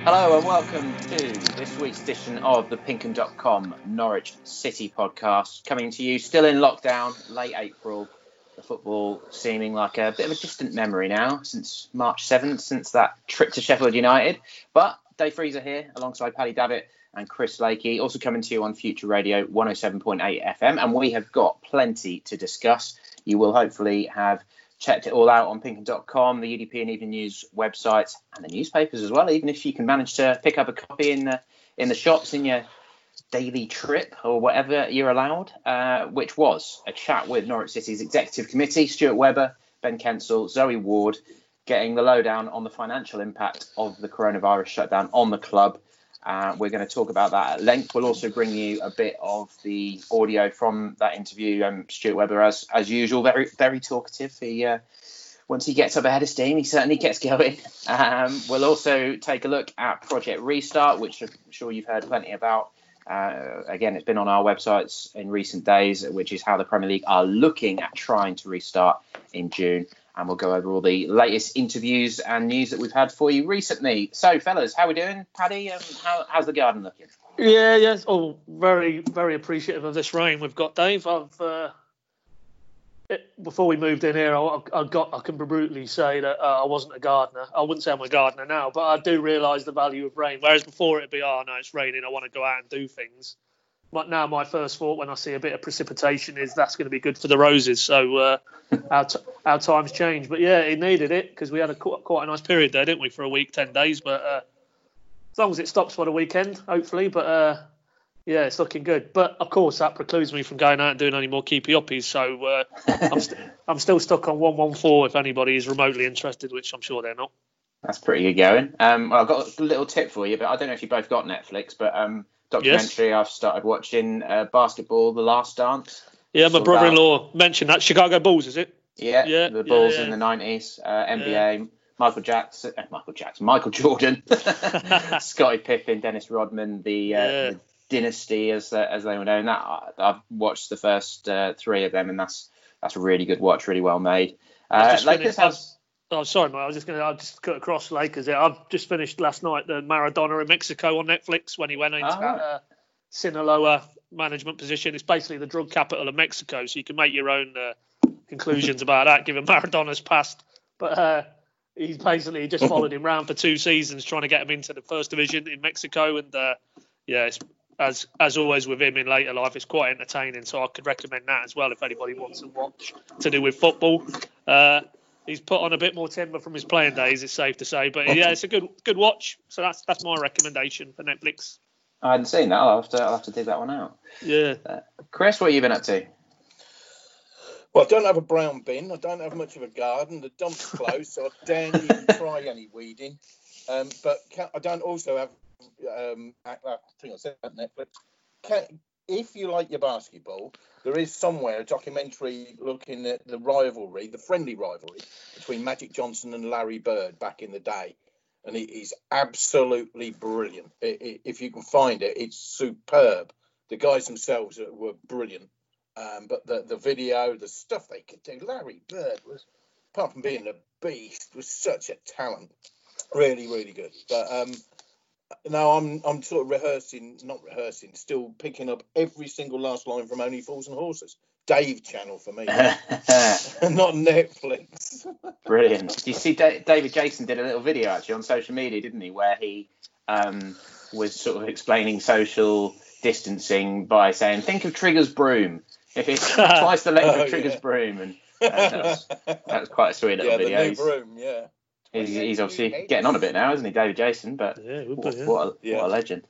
Hello and welcome to this week's edition of the Pinkham.com Norwich City podcast, coming to you still in lockdown, late April. The football seeming like a bit of a distant memory now since March 7th, since that trip to Sheffield United. But Dave Freezer here alongside Paddy Davitt and Chris Lakey, also coming to you on Future Radio 107.8 FM. And we have got plenty to discuss. You will hopefully have checked it all out on Pinkham.com, the UDP and Evening News websites, and the newspapers as well, even if you can manage to pick up a copy in the shops in your daily trip or whatever you're allowed, which was a chat with Norwich City's Executive Committee, Stuart Webber, Ben Kensell, Zoe Ward, getting the lowdown on the financial impact of the coronavirus shutdown on the club. We're going to talk about that at length. We'll also bring you a bit of the audio from that interview. Stuart Webber, as usual, very, very talkative. Once he gets up ahead of steam, he certainly gets going. We'll also take a look at Project Restart, which I'm sure you've heard plenty about. Again, it's been on our websites in recent days, which is how the Premier League are looking at trying to restart in June. And we'll go over all the latest interviews and news that we've had for you recently. So, fellas, how are we doing? Paddy, how's the garden looking? Yes. Oh, very, very appreciative of this rain we've got, Dave. Before we moved in here, I can brutally say that I wasn't a gardener. I wouldn't say I'm a gardener now, but I do realise the value of rain. Whereas before it'd be, no, it's raining, I want to go out and do things. But now my first thought when I see a bit of precipitation is that's going to be good for the roses. So our times change. But yeah, it needed it because we had quite a nice period there, didn't we, for a week, 10 days. But as long as it stops for the weekend, hopefully. But yeah, it's looking good. But of course, that precludes me from going out and doing any more keepy-uppies. So I'm still stuck on 114 if anybody is remotely interested, which I'm sure they're not. That's pretty good going. Well, I've got a little tip for you, but I don't know if you both got Netflix, but documentary. Yes. I've started watching basketball, The Last Dance. Yeah, my brother-in-law mentioned that. Chicago Bulls, is it? Yeah, the Bulls in the 90s, NBA, Michael Jordan, Scottie Pippen, Dennis Rodman, the dynasty, as they were known. That I've watched the first three of them, and that's a really good watch, really well made. Oh, sorry, mate. I'll just cut across Lakers. I've just finished last night the Maradona in Mexico on Netflix when he went into that Sinaloa management position. It's basically the drug capital of Mexico, so you can make your own conclusions about that, given Maradona's past. But he's basically just followed him around for 2 seasons, trying to get him into the first division in Mexico. And it's, as always with him in later life, it's quite entertaining. So I could recommend that as well if anybody wants to watch to do with football. He's put on a bit more timber from his playing days, it's safe to say. But yeah, it's a good watch. So that's my recommendation for Netflix. I hadn't seen that. I'll have to dig that one out. Yeah. Chris, what have you been up to? Well, I don't have a brown bin. I don't have much of a garden. The dump's closed, so I dare even try any weeding. But I don't also have. I think I said that Netflix. If you like your basketball, there is somewhere a documentary looking at the friendly rivalry between Magic Johnson and Larry Bird back in the day. And it is absolutely brilliant. If you can find it, it's superb. The guys themselves were brilliant. But the video, the stuff they could do, Larry Bird was, apart from being a beast, was such a talent. Really, really good. But now I'm sort of still picking up every single last line from Only Fools and Horses. Dave channel for me, not Netflix. Brilliant. Do you see David Jason did a little video actually on social media, didn't he, where he was sort of explaining social distancing by saying, think of Trigger's broom. If it's twice the length of Trigger's broom. And that was quite a sweet little video. The new broom, yeah. He's obviously getting on a bit now, isn't he, David Jason? But what a legend.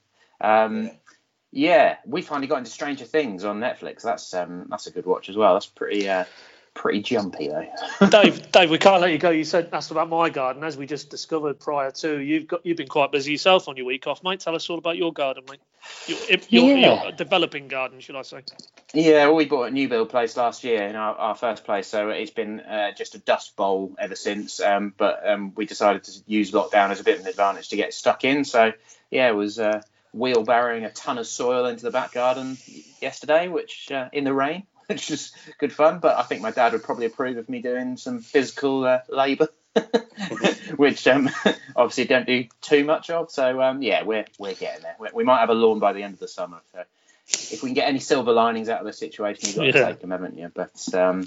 Yeah, we finally got into Stranger Things on Netflix. That's a good watch as well. That's pretty jumpy though. Dave, we can't let you go. You said that's about my garden, as we just discovered prior to. You've been quite busy yourself on your week off, mate. Tell us all about your garden, mate. Your developing garden, should I say? Yeah, well, we bought a new build place last year in our first place, so it's been just a dust bowl ever since. But we decided to use lockdown as a bit of an advantage to get stuck in. So yeah, it was wheelbarrowing a ton of soil into the back garden yesterday, which in the rain, which was good fun. But I think my dad would probably approve of me doing some physical labour which obviously don't do too much of. So yeah, we're getting there. We might have a lawn by the end of the summer. So if we can get any silver linings out of the situation, you've got to take them, haven't you? But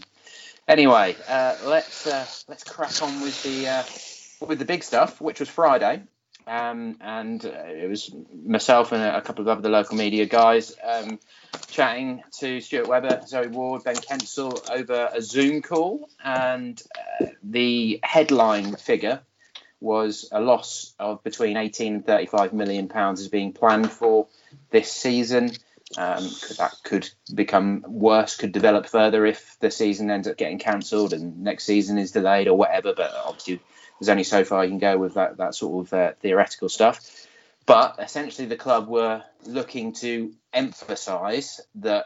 anyway, let's crack on with the big stuff, which was Friday. And it was myself and a couple of other local media guys chatting to Stuart Webber, Zoe Ward, Ben Kensel over a Zoom call. And the headline figure was a loss of between 18 and 35 million pounds is being planned for this season. That could become worse, could develop further if the season ends up getting cancelled and next season is delayed or whatever. But obviously, there's only so far you can go with that sort of theoretical stuff. But essentially, the club were looking to emphasise the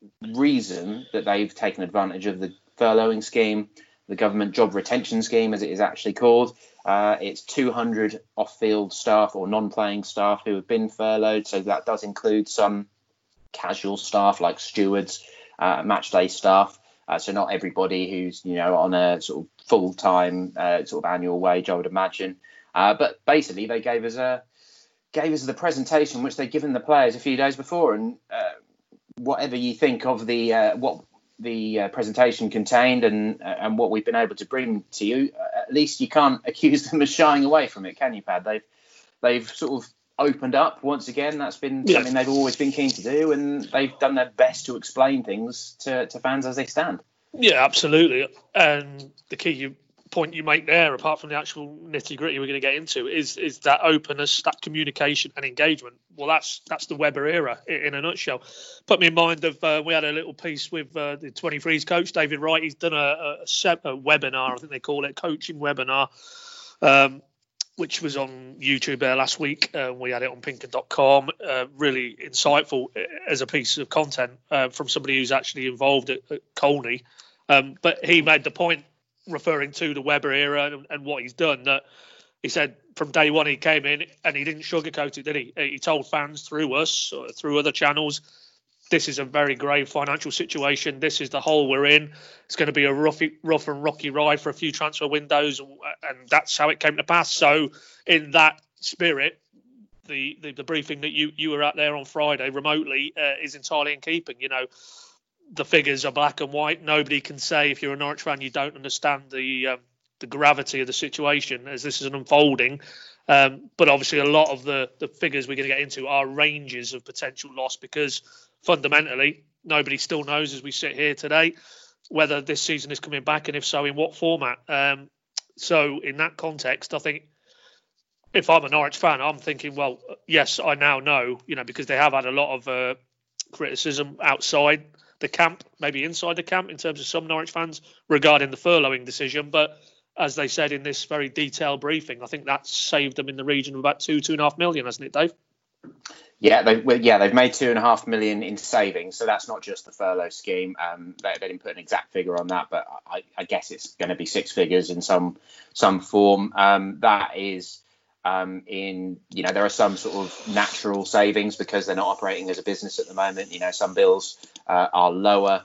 reason that they've taken advantage of the furloughing scheme, the government job retention scheme, as it is actually called. It's 200 off-field staff or non-playing staff who have been furloughed. So that does include some casual staff like stewards, match day staff. So not everybody who's on a sort of full-time sort of annual wage, I would imagine. But basically, they gave us the presentation which they'd given the players a few days before, and whatever you think of what the presentation contained and what we've been able to bring to you, at least you can't accuse them of shying away from it, can you, Pad? They've sort of opened up once again. That's been something they've always been keen to do, and they've done their best to explain things to fans as they stand. Yeah, absolutely. And the key point you make there, apart from the actual nitty gritty we're going to get into, is that openness, that communication and engagement. Well, that's the Webber era in a nutshell. Put me in mind of we had a little piece with the 23s coach David Wright. He's done a webinar, I think they call it, coaching webinar, which was on YouTube last week. We had it on Pinker.com. Really insightful as a piece of content from somebody who's actually involved at Colney. But he made the point, referring to the Webber era and what he's done, that he said from day one he came in and he didn't sugarcoat it, did he? He told fans through us, or through other channels, this is a very grave financial situation. This is the hole we're in. It's going to be a rough and rocky ride for a few transfer windows, and that's how it came to pass. So in that spirit, the briefing that you were at there on Friday remotely is entirely in keeping. The figures are black and white. Nobody can say, if you're a Norwich fan, you don't understand the gravity of the situation as this is unfolding. But obviously a lot of the figures we're going to get into are ranges of potential loss, because fundamentally nobody still knows as we sit here today whether this season is coming back, and if so, in what format. So in that context, I think if I'm a Norwich fan, I'm thinking, well, yes, I now know, because they have had a lot of criticism outside the camp, maybe inside the camp, in terms of some Norwich fans regarding the furloughing decision. But as they said in this very detailed briefing, I think that's saved them in the region of about 2.5 million, hasn't it, Dave? Yeah, they've made 2.5 million in savings. So that's not just the furlough scheme. They didn't put an exact figure on that, but I guess it's going to be six figures in some form. That is there are some sort of natural savings because they're not operating as a business at the moment. Some bills are lower.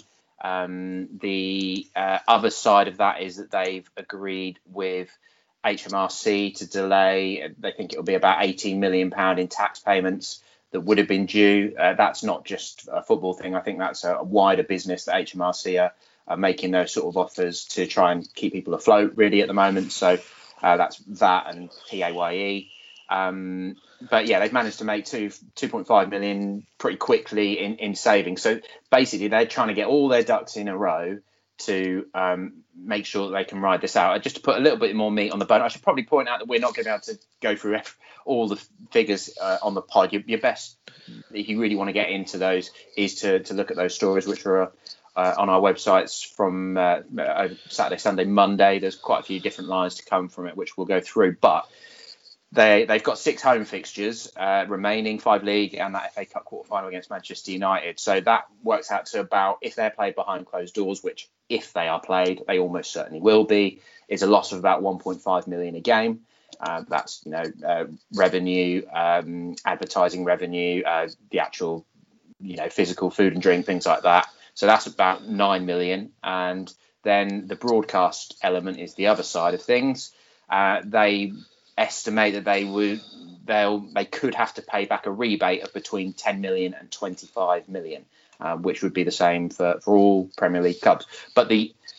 The other side of that is that they've agreed with HMRC to delay. They think it will be about £18 million in tax payments that would have been due. That's not just a football thing. I think that's a wider business that HMRC are making those sort of offers to try and keep people afloat really at the moment. So that's that and PAYE. But yeah, they've managed to make 2.5 million pretty quickly in savings. So basically, they're trying to get all their ducks in a row to make sure that they can ride this out. Just to put a little bit more meat on the bone, I should probably point out that we're not going to be able to go through all the figures on the pod. Your best, if you really want to get into those, is to look at those stories which are on our websites from Saturday, Sunday, Monday. There's quite a few different lines to come from it, which we'll go through. But they've got 6 home fixtures remaining, 5 league, and that FA Cup quarter-final against Manchester United. So that works out to about, if they're played behind closed doors, which if they are played, they almost certainly will be, is a loss of about 1.5 million a game. That's revenue, advertising revenue, the actual physical food and drink, things like that. So that's about 9 million. And then the broadcast element is the other side of things. they estimate that they could have to pay back a rebate of between 10 million and 25 million, which would be the same for all Premier League clubs. But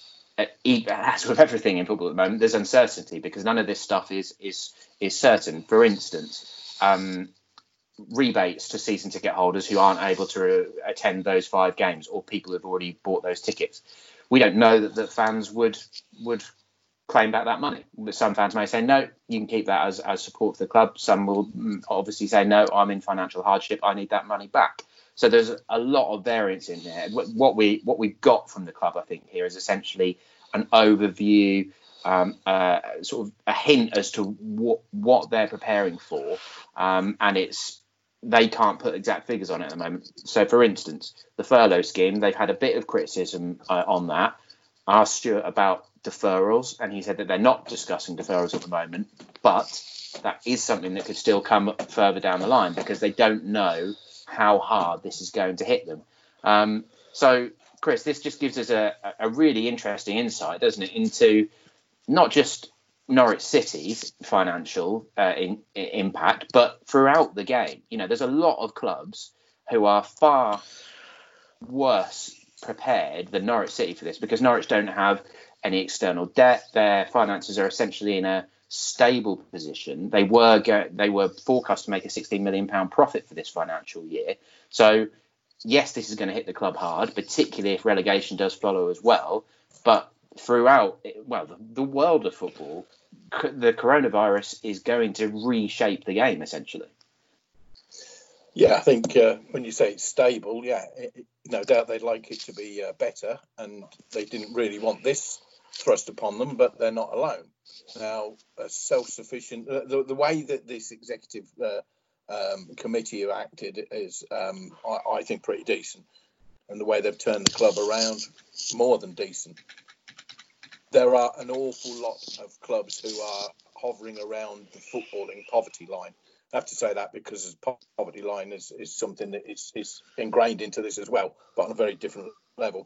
as with everything in football at the moment, there's uncertainty because none of this stuff is certain. For instance, rebates to season ticket holders who aren't able to attend those 5 games, or people who've already bought those tickets. We don't know that fans would claim back that money. Some fans may say, no, you can keep that as support for the club. Some will obviously say, no, I'm in financial hardship, I need that money back. So there's a lot of variance in there. What we've got from the club, I think, here is essentially an overview, sort of a hint as to what they're preparing for, and they can't put exact figures on it at the moment. So, for instance, the furlough scheme, they've had a bit of criticism on that. I asked Stuart about deferrals, and he said that they're not discussing deferrals at the moment, but that is something that could still come further down the line because they don't know how hard this is going to hit them. So, Chris, this just gives us a really interesting insight, doesn't it, into not just Norwich City's financial impact, but throughout the game. You know, there's a lot of clubs who are far worse prepared than Norwich City for this because Norwich don't have any external debt. Their finances are essentially in a stable position. They were forecast to make a £16 million profit for this financial year. So, yes, this is going to hit the club hard, particularly if relegation does follow as well. But throughout, the world of football, the coronavirus is going to reshape the game, essentially. Yeah, I think when you say it's stable, no doubt they'd like it to be better, and they didn't really want this thrust upon them, but they're not alone. Now, self-sufficient, the way that this executive committee have acted is, I think, pretty decent, and the way they've turned the club around, more than decent. There are an awful lot of clubs who are hovering around the footballing poverty line. I have to say that because the poverty line is something that is ingrained into this as well, but on a very different level.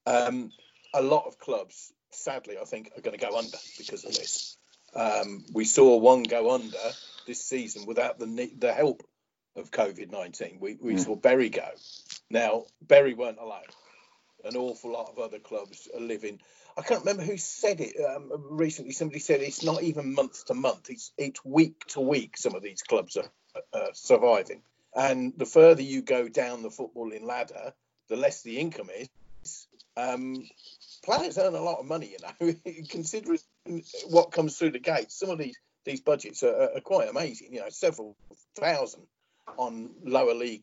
A lot of clubs, sadly, I think, are going to go under because of this. We saw one go under this season without the help of COVID-19. We saw Bury go. Now, Bury weren't alone. An awful lot of other clubs are living. I can't remember who said it recently. Somebody said it's not even month to month. It's week to week. Some of these clubs are surviving. And the further you go down the footballing ladder, the less the income is. Players earn a lot of money, considering what comes through the gates. Some of these budgets are quite amazing. Several thousand on non-league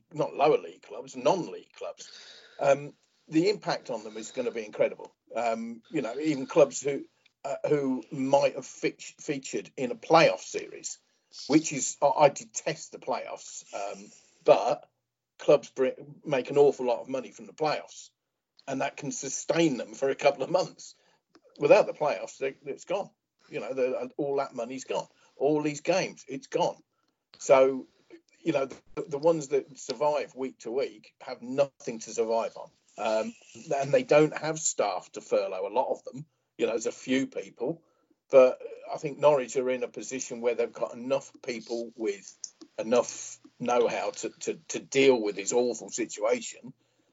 clubs. The impact on them is going to be incredible. Even clubs who might have featured in a playoff series, which is, I detest the playoffs, but clubs make an awful lot of money from the playoffs, and that can sustain them for a couple of months. Without the playoffs, it's gone. All that money's gone. All these games, it's gone. So, the ones that survive week to week have nothing to survive on. And they don't have staff to furlough, a lot of them. There's a few people, but I think Norwich are in a position where they've got enough people with enough know-how to deal with this awful situation.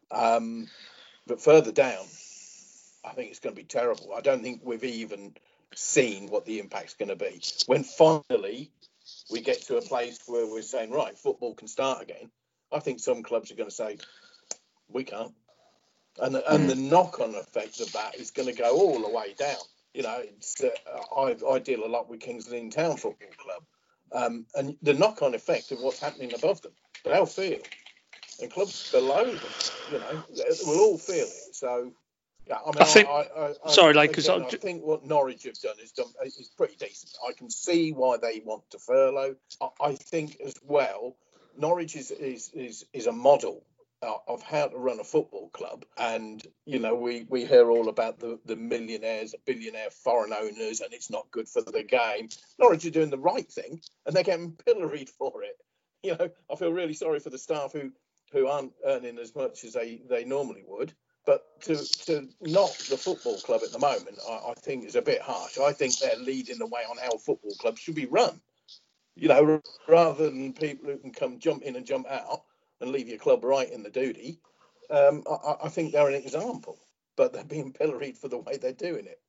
But further down, I think it's going to be terrible. I don't think we've even seen what the impact's going to be. When finally we get to a place where we're saying, right, football can start again, I think some clubs are going to say, we can't. And the knock-on effect of that is going to go all the way down. I deal a lot with Kings Lynn Town Football Club, and the knock-on effect of what's happening above them, they'll feel, and clubs below them, will all feel it. So, yeah, I think what Norwich have done is pretty decent. I can see why they want to furlough. I think as well, Norwich is a model of how to run a football club, and we hear all about the millionaires, billionaire foreign owners, and it's not good for the game. Norwich are doing the right thing, and they're getting pilloried for it. I feel really sorry for the staff who aren't earning as much as they normally would, But to knock the football club at the moment, I think is a bit harsh. I think they're leading the way on how football clubs should be run. Rather than people who can come jump in and jump out and leave your club right in the duty. I think they're an example, but they're being pilloried for the way they're doing it.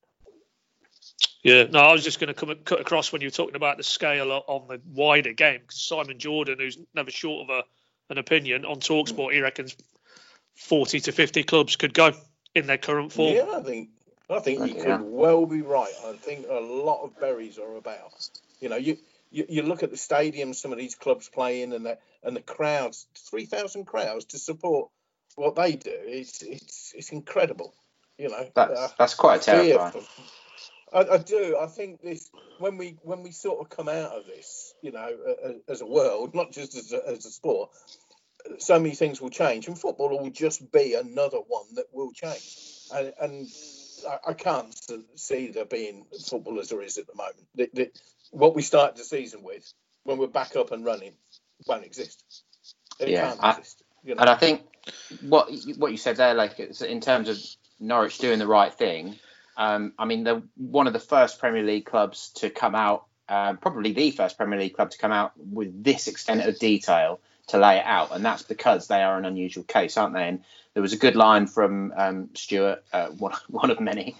Yeah, no, I was just going to cut across when you were talking about the scale on the wider game, because Simon Jordan, who's never short of an opinion on TalkSport, he reckons 40 to 50 clubs could go in their current form. Yeah, I think you could well be right. I think a lot of berries are about. You look at the stadiums some of these clubs play in, and the crowds, 3,000 crowds to support what they do. It's incredible. That's quite terrifying. I do. I think this when we sort of come out of this, as a world, not just as a sport, so many things will change, and football will just be another one that will change. And I can't see there being football as there is at the moment. What we started the season with, when we're back up and running, won't exist. It can't exist. And I think what you said there, like in terms of Norwich doing the right thing. I mean, they're one of the first Premier League clubs to come out, probably the first Premier League club to come out with this extent of detail to lay it out. And that's because they are an unusual case, aren't they? And there was a good line from Stuart, one of many,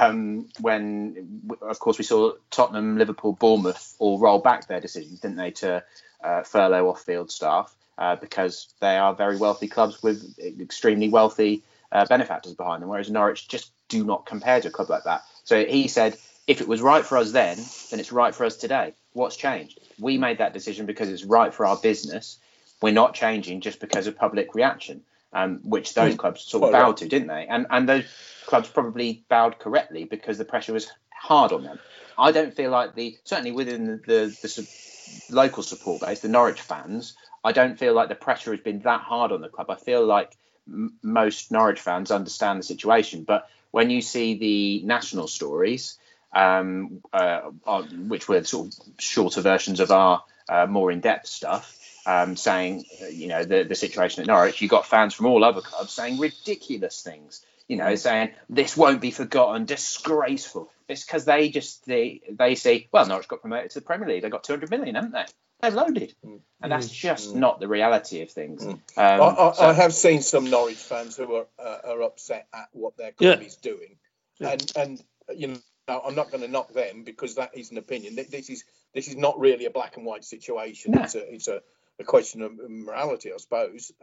when, of course, we saw Tottenham, Liverpool, Bournemouth all roll back their decisions, didn't they, to furlough off-field staff because they are very wealthy clubs with extremely wealthy benefactors behind them, whereas Norwich just do not compare to a club like that. So he said, if it was right for us then it's right for us today. What's changed? We made that decision because it's right for our business. We're not changing just because of public reaction, which those clubs sort of bowed to, didn't they? And those clubs probably bowed correctly because the pressure was hard on them. I don't feel like certainly within the local support base, the Norwich fans, I don't feel like the pressure has been that hard on the club. I feel like most Norwich fans understand the situation, but when you see the national stories, which were sort of shorter versions of our more in-depth stuff, saying, the situation at Norwich, you got fans from all other clubs saying ridiculous things, saying this won't be forgotten, disgraceful. It's because they say, well, Norwich got promoted to the Premier League. They got 200 million, haven't they? They're loaded. And that's just not the reality of things. I have seen some Norwich fans who are upset at what their club is doing. Yeah. And I'm not going to knock them because that is an opinion. This is not really a black and white situation. No. It's a question of morality, I suppose.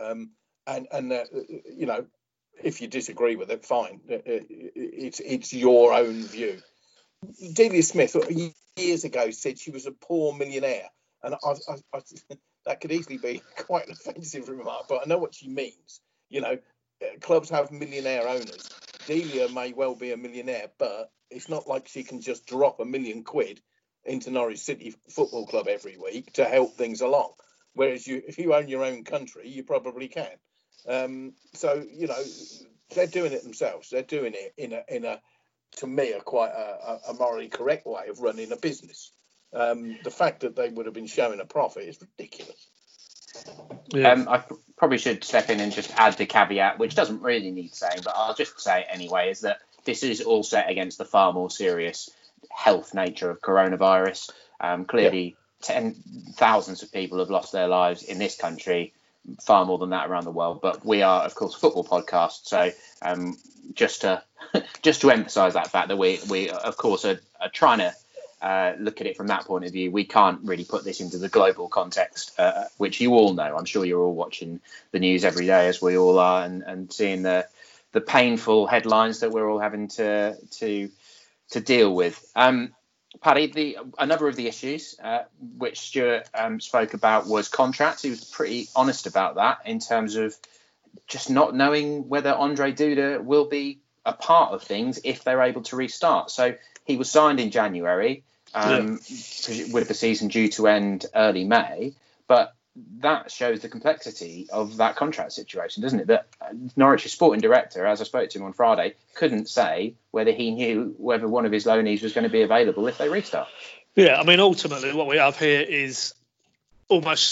If you disagree with it, fine. It's your own view. Delia Smith years ago said she was a poor millionaire. And I that could easily be quite an offensive remark, but I know what she means. Clubs have millionaire owners. Delia may well be a millionaire, but it's not like she can just drop £1 million into Norwich City Football Club every week to help things along. Whereas if you own your own country, you probably can. So they're doing it themselves. They're doing it in a to me quite a morally correct way of running a business. The fact that they would have been showing a profit is ridiculous. Yeah. I probably should step in and just add the caveat, which doesn't really need saying, but I'll just say it anyway, is that this is all set against the far more serious health nature of coronavirus. Clearly, thousands of people have lost their lives in this country, far more than that around the world. But we are, of course, a football podcast, so just to emphasise that fact that we of course are trying to look at it from that point of view. We can't really put this into the global context, which you all know. I'm sure you're all watching the news every day, as we all are, and seeing the painful headlines that we're all having to deal with. Paddy, another of the issues which Stuart spoke about was contracts. He was pretty honest about that in terms of just not knowing whether Andre Duda will be a part of things if they're able to restart. So he was signed in January with the season due to end early May. But that shows the complexity of that contract situation, doesn't it? That Norwich's sporting director, as I spoke to him on Friday, couldn't say whether he knew whether one of his loanees was going to be available if they restart. Yeah, I mean, ultimately what we have here is almost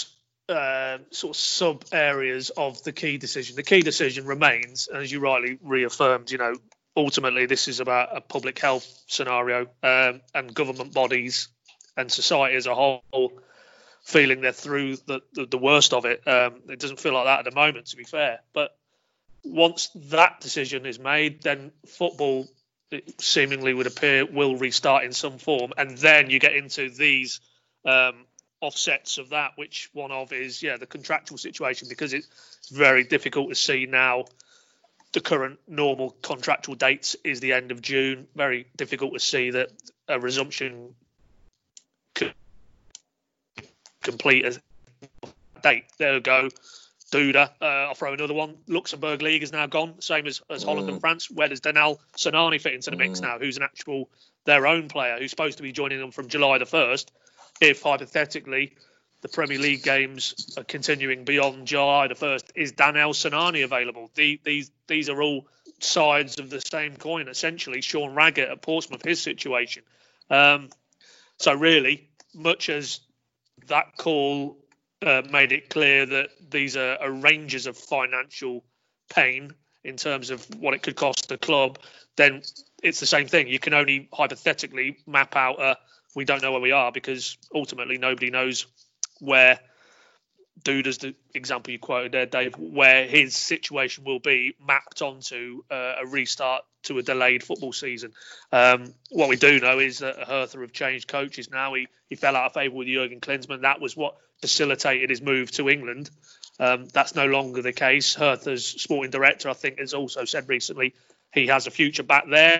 sort of sub areas of the key decision. The key decision remains, as you rightly reaffirmed, ultimately this is about a public health scenario, and government bodies and society as a whole feeling they're through the worst of it. It doesn't feel like that at the moment, to be fair. But once that decision is made, then football, it seemingly would appear, will restart in some form. And then you get into these offsets of that, which one of is, the contractual situation, because it's very difficult to see now. The current normal contractual dates is the end of June. Very difficult to see that a resumption could complete a date. There we go. Duda, I'll throw another one. Luxembourg League is now gone, same as Holland and France. Where does Danel Sinani fit into the mix now? Who's their own player, who's supposed to be joining them from July the 1st, if hypothetically the Premier League games are continuing beyond July the 1st. Is Danel Sinani available? These are all sides of the same coin, essentially. Sean Raggett at Portsmouth, his situation. So really, much as that call made it clear that these are ranges of financial pain in terms of what it could cost the club, then it's the same thing. You can only hypothetically map out we don't know where we are, because ultimately nobody knows where Duda's the example you quoted there, Dave, where his situation will be mapped onto a restart to a delayed football season. What we do know is that Hertha have changed coaches now. He fell out of favour with Jurgen Klinsmann. That was what facilitated his move to England. That's no longer the case. Hertha's sporting director, I think, has also said recently he has a future back there.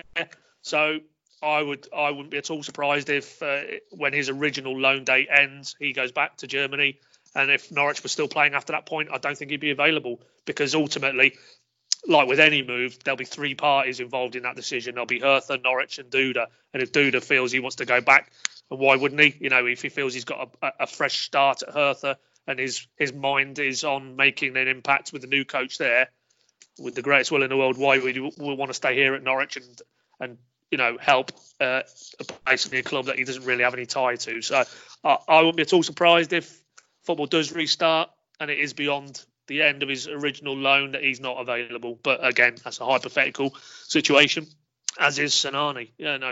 So I wouldn't be at all surprised if when his original loan date ends, he goes back to Germany. And if Norwich was still playing after that point, I don't think he'd be available, because ultimately, like with any move, there'll be three parties involved in that decision. There'll be Hertha, Norwich and Duda. And if Duda feels he wants to go back, and why wouldn't he? If he feels he's got a fresh start at Hertha and his mind is on making an impact with the new coach there, with the greatest will in the world, why would you want to stay here at Norwich and help basically a club that he doesn't really have any tie to? So I wouldn't be at all surprised if football does restart and it is beyond the end of his original loan that he's not available. But again, that's a hypothetical situation, as is Sinani.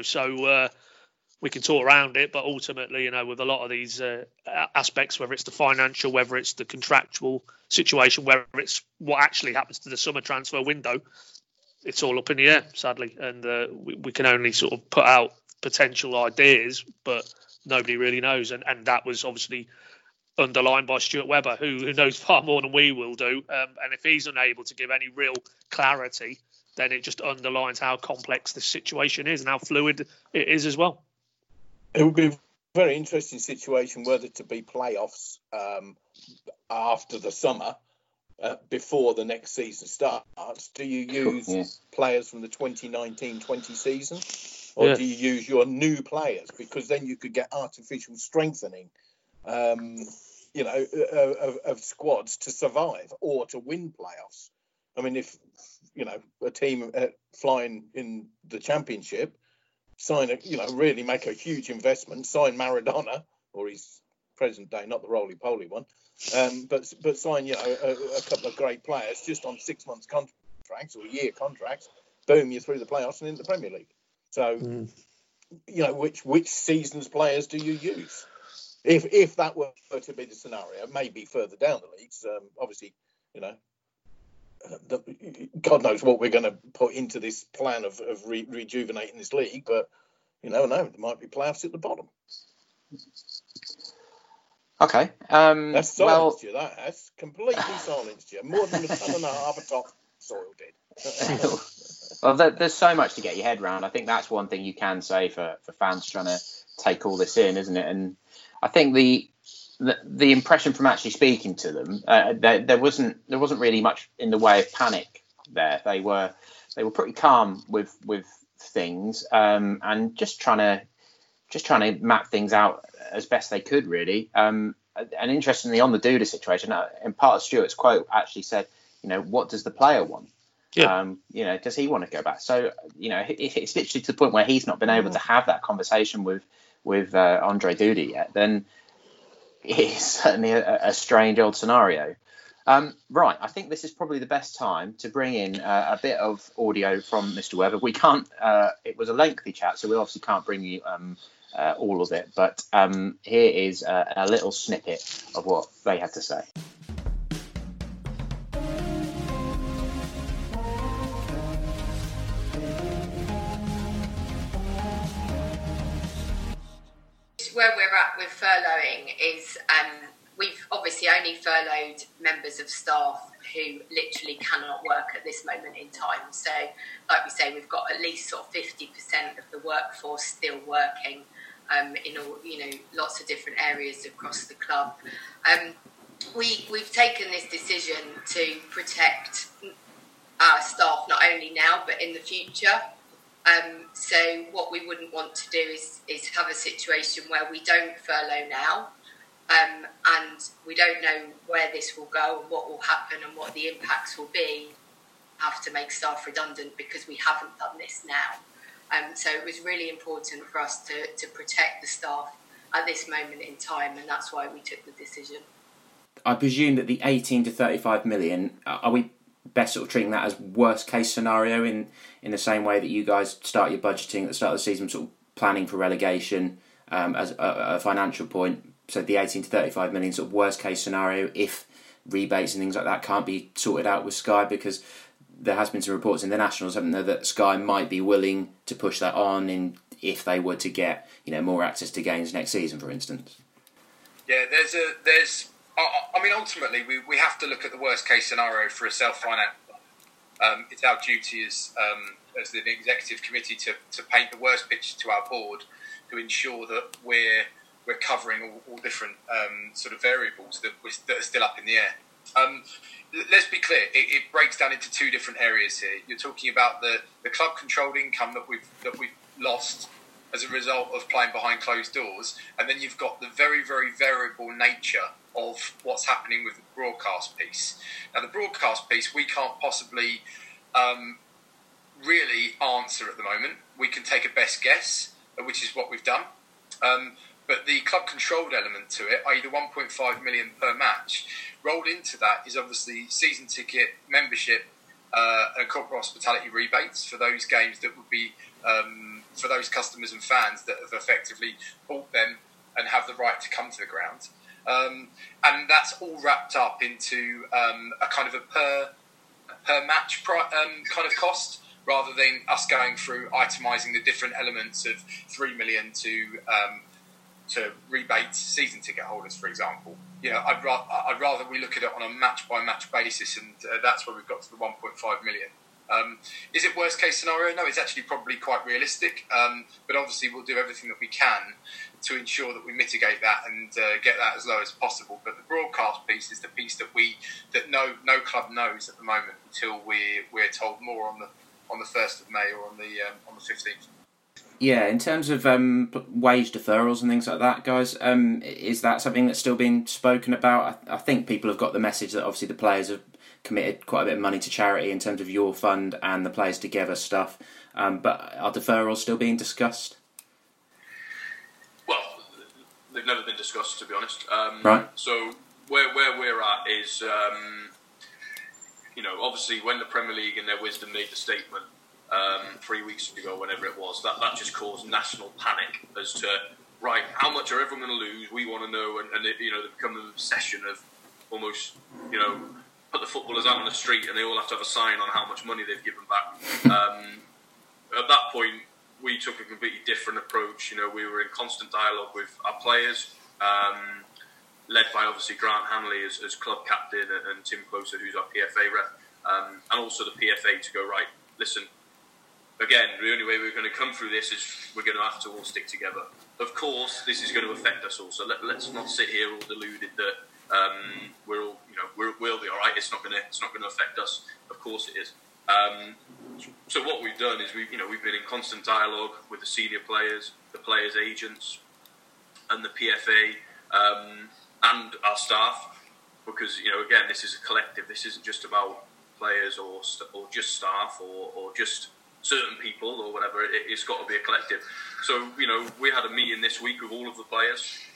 So we can talk around it, but ultimately, with a lot of these aspects, whether it's the financial, whether it's the contractual situation, whether it's what actually happens to the summer transfer window, it's all up in the air, sadly. And we can only sort of put out potential ideas, but nobody really knows. And that was obviously underlined by Stuart Webber, who knows far more than we will do. And if he's unable to give any real clarity, then it just underlines how complex this situation is and how fluid it is as well. It would be a very interesting situation whether to be playoffs after the summer, before the next season starts. Do you use players from the 2019-20 season, or do you use your new players? Because then you could get artificial strengthening of squads to survive or to win playoffs. I mean, if a team flying in the championship really make a huge investment, sign Maradona, or his present day, not the roly-poly one, but sign a couple of great players just on 6 months contracts or year contracts, boom, you're through the playoffs and into the Premier League. So which season's players do you use? If that were to be the scenario, maybe further down the leagues, obviously, God knows what we're going to put into this plan of rejuvenating this league, but you never know, there might be playoffs at the bottom. Okay. That's silenced you, that has. Completely silenced you. More than a ton and a half of topsoil did. Well, there's so much to get your head around. I think that's one thing you can say for fans trying to take all this in, isn't it? And I think the impression from actually speaking to them, there wasn't really much in the way of panic there. They were pretty calm with things, and just trying to map things out as best they could, really. And interestingly, on the Duda situation, in part of Stuart's quote actually said, what does the player want? Yeah. Does he want to go back? So, if it's literally to the point where he's not been able to have that conversation with Andre Duda yet, then is certainly a strange old scenario. Right, I think this is probably the best time to bring in a bit of audio from Mr. Webber. We can't. It was a lengthy chat, so we obviously can't bring you all of it. But here is a little snippet of what they had to say. Where we're at with furloughing is we've obviously only furloughed members of staff who literally cannot work at this moment in time. So, like we say, we've got at least sort of 50% of the workforce still working in all, lots of different areas across the club. We've taken this decision to protect our staff not only now but in the future. So what we wouldn't want to do is have a situation where we don't furlough now, and we don't know where this will go and what will happen and what the impacts will be. Have to make staff redundant because we haven't done this now. So it was really important for us to protect the staff at this moment in time, and that's why we took the decision. I presume that the 18 to 35 million, are we best sort of treating that as worst case scenario in the same way that you guys start your budgeting at the start of the season, sort of planning for relegation as a financial point? So the 18 to 35 million sort of worst case scenario if rebates and things like that can't be sorted out with Sky, because there has been some reports in the Nationals, haven't there, that Sky might be willing to push that on if they were to get more access to games next season, for instance. Yeah, ultimately we have to look at the worst case scenario for a self-finance. It's our duty as the executive committee to paint the worst picture to our board to ensure that we're covering all different sort of variables that are still up in the air. Let's be clear, it breaks down into two different areas here. You're talking about the club controlled income that we've lost as a result of playing behind closed doors, and then you've got the very, very variable nature of what's happening with the broadcast piece. Now, the broadcast piece we can't possibly really answer at the moment. We can take a best guess, which is what we've done. But the club-controlled element to it, i.e. the 1.5 million per match, rolled into that is obviously season ticket, membership, and corporate hospitality rebates for those games that would be for those customers and fans that have effectively bought them and have the right to come to the ground. And that's all wrapped up into a kind of a per match kind of cost, rather than us going through itemising the different elements of 3 million to rebate season ticket holders, for example. I'd rather we look at it on a match by match basis, and that's where we've got to the 1.5 million. Is it worst case scenario? No, it's actually probably quite realistic. But obviously we'll do everything that we can to ensure that we mitigate that and get that as low as possible. But the broadcast piece is the piece that no club knows at the moment until we're told more on the 1st of May or on the 15th. Yeah, in terms of wage deferrals and things like that, guys, is that something that's still being spoken about? I think people have got the message that obviously the players have committed quite a bit of money to charity in terms of your fund and the Players Together stuff, but are deferrals still being discussed? Well, they've never been discussed, to be honest. Right. So where we're at is, obviously when the Premier League in their wisdom made the statement 3 weeks ago, whenever it was, that just caused national panic as to, right, how much are everyone going to lose? We want to know, and it, they become an obsession of almost, put the footballers out on the street and they all have to have a sign on how much money they've given back. At that point, we took a completely different approach. We were in constant dialogue with our players, led by obviously Grant Hanley as club captain and Tim Closer, who's our PFA rep, and also the PFA to go, right, listen, again, the only way we're going to come through this is we're going to have to all stick together. Of course, this is going to affect us all, so let's not sit here all deluded that we'll be all right. It's not going to affect us. Of course, it is. So what we've done is we've been in constant dialogue with the senior players, the players' agents, and the PFA, and our staff, because again, this is a collective. This isn't just about players or just staff or just certain people or whatever. It's got to be a collective. So we had a meeting this week with all of the players,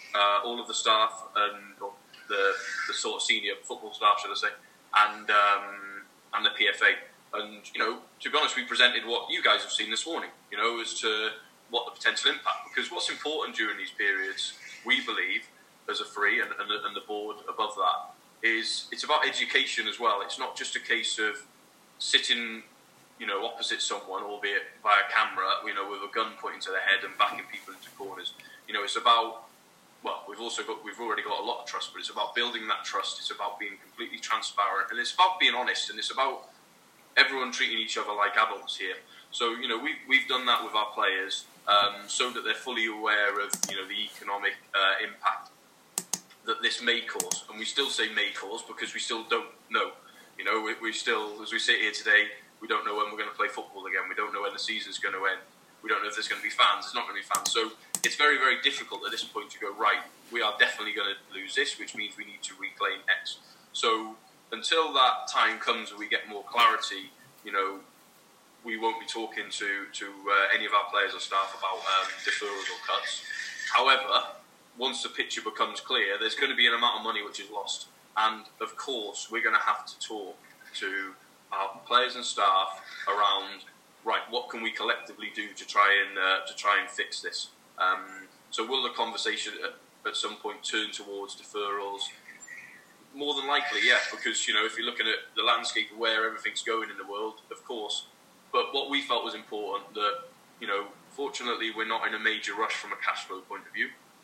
all of the staff or the sort of senior football staff, should I say, and the PFA. And, to be honest, we presented what you guys have seen this morning, as to what the potential impact. Because what's important during these periods, we believe, as a free and the board above that, is it's about education as well. It's not just a case of sitting, opposite someone, albeit by a camera, with a gun pointing to their head and backing people into corners. It's about, we've already got a lot of trust, but it's about building that trust. It's about being completely transparent, and it's about being honest, and it's about everyone treating each other like adults here. So, we've done that with our players, so that they're fully aware of, the economic impact that this may cause. And we still say may cause because we still don't know. We still, as we sit here today, we don't know when we're going to play football again. We don't know when the season's going to end. We don't know if there's going to be fans. There's not going to be fans. So it's very, very difficult at this point to go, right, we are definitely going to lose this, which means we need to reclaim X. So until that time comes and we get more clarity, we won't be talking to any of our players or staff about deferrals or cuts. However, once the picture becomes clear, there's going to be an amount of money which is lost. And of course, we're going to have to talk to our players and staff around, right, what can we collectively do to try and fix this? So will the conversation at some point turn towards deferrals? More than likely, yeah, because, if you're looking at the landscape of where everything's going in the world, of course. But what we felt was important that, fortunately, we're not in a major rush from a cash flow point of view.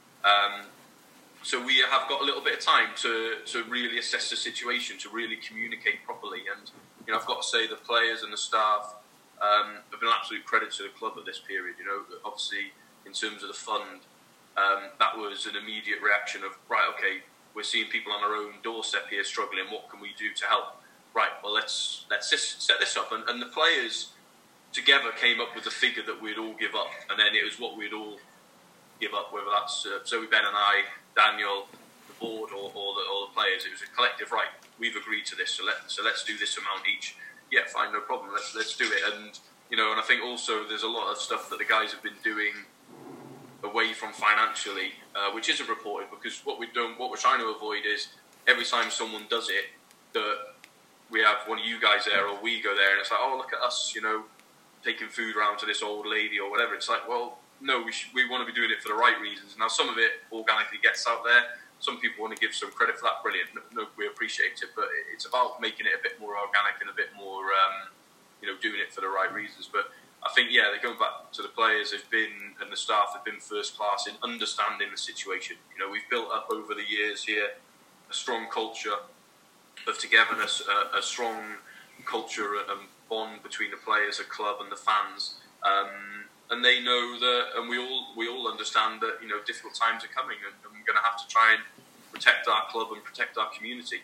So we have got a little bit of time to really assess the situation, to really communicate properly. And, I've got to say the players and the staff have been an absolute credit to the club at this period. Obviously, in terms of the fund, that was an immediate reaction of, right, okay, we're seeing people on our own doorstep here struggling. What can we do to help? Right, well, let's set this up. And the players together came up with a figure that we'd all give up. And then it was what we'd all give up, whether that's Zoe, Ben and I, Daniel, the board, or the players. It was a collective, right, we've agreed to this, so let's do this amount each. Yeah, fine, no problem, let's do it. And, and I think also there's a lot of stuff that the guys have been doing away from financially, which isn't reported, because what we're trying to avoid is every time someone does it, that we have one of you guys there or we go there and it's like, oh, look at us, taking food around to this old lady or whatever. It's like, well, no, we want to be doing it for the right reasons. Now, some of it organically gets out there. Some people want to give some credit for that. Brilliant. No, we appreciate it. But it's about making it a bit more organic and a bit more, doing it for the right reasons. But I think, yeah, they're going back to the players and the staff have been first class in understanding the situation. We've built up over the years here a strong culture of togetherness, a strong culture and bond between the players, the club and the fans. And they know that, and we all understand that, difficult times are coming and we're going to have to try and protect our club and protect our community.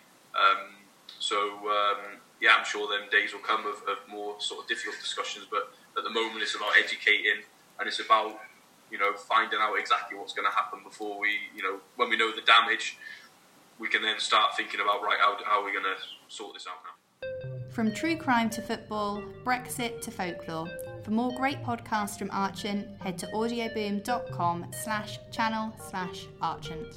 Yeah, I'm sure them days will come of more sort of difficult discussions, but at the moment it's about educating and it's about, finding out exactly what's going to happen before we, when we know the damage, we can then start thinking about, right, how are we going to sort this out now? From true crime to football, Brexit to folklore. For more great podcasts from Archant, head to audioboom.com/channel/Archant.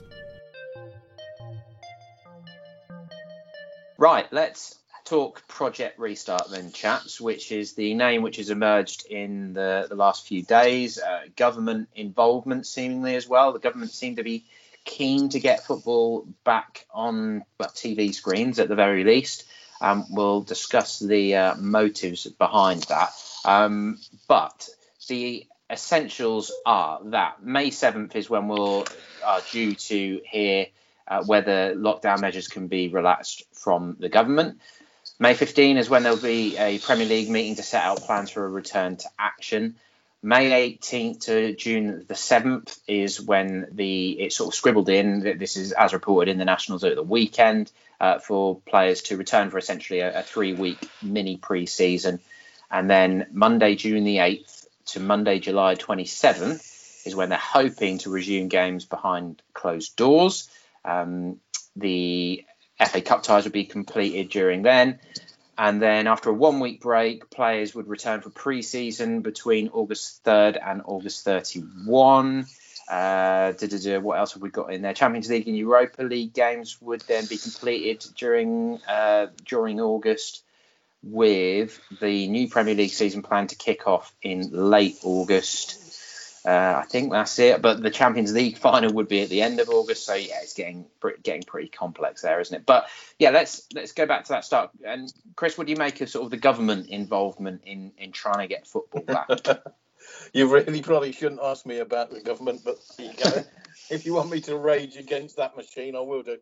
Right, let's talk Project Restart then, chaps, which is the name which has emerged in the last few days. Government involvement seemingly as well. The government seem to be keen to get football back on TV screens at the very least. We'll discuss the motives behind that. But the essentials are that May 7th is when we're due to hear whether lockdown measures can be relaxed from the government. May 15 is when there'll be a Premier League meeting to set out plans for a return to action. May 18th to June the 7th is when it's sort of scribbled in, this is as reported in the Nationals at the weekend, for players to return for essentially a 3-week mini pre-season. And then Monday, June the 8th to Monday, July 27th is when they're hoping to resume games behind closed doors. The FA Cup ties would be completed during then. And then after a 1-week break, players would return for pre-season between August 3rd and August 31. What else have we got in there? Champions League and Europa League games would then be completed during August, with the new Premier League season planned to kick off in late August. I think that's it. But the Champions League final would be at the end of August. So yeah, it's getting pretty complex there, isn't it? But yeah, let's go back to that start. And Chris, what do you make of sort of the government involvement in trying to get football back? You really probably shouldn't ask me about the government, but there you go. If you want me to rage against that machine, I will do.